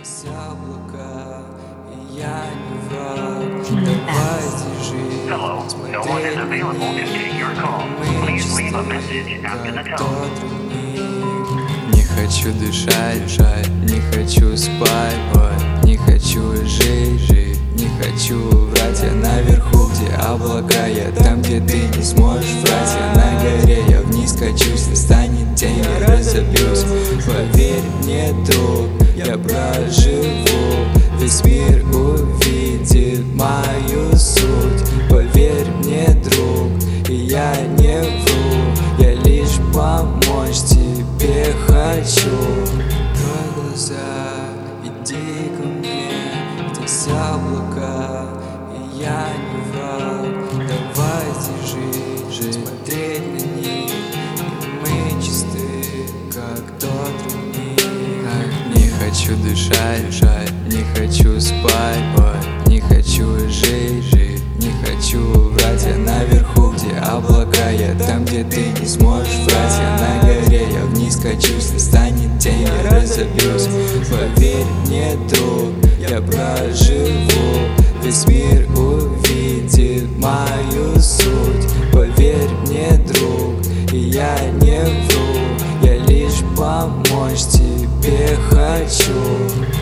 Здесь облака, и я не враг. Давай держи, смотри на них. Мы чисты, как тот родник. Не хочу дышать, не хочу спать, не хочу жить, не хочу врать. Я наверху, где облака, я там, где ты не сможешь врать. Я на горе, я вниз качусь, настанет день, я разобьюсь. Поверь мне, друг, я проживу. Весь мир увидит мою суть. Поверь мне, друг, и я не вру. Я лишь помочь тебе хочу. Открой глаза, иди ко мне. Здесь облака, и я не враг. Давай держи, смотреть на них. И мы чисты, как тот родник. Не хочу дышать, не хочу спать, не хочу жить, не хочу врать. Я наверху, где облака, я там, где ты не сможешь врать. Я на горе, я вниз качусь, настанет день, я разобьюсь. Поверь мне, друг, я проживу. Весь мир увидит мою суть. Поверь мне, друг, и я не вру. Я лишь помочь тебе хочу.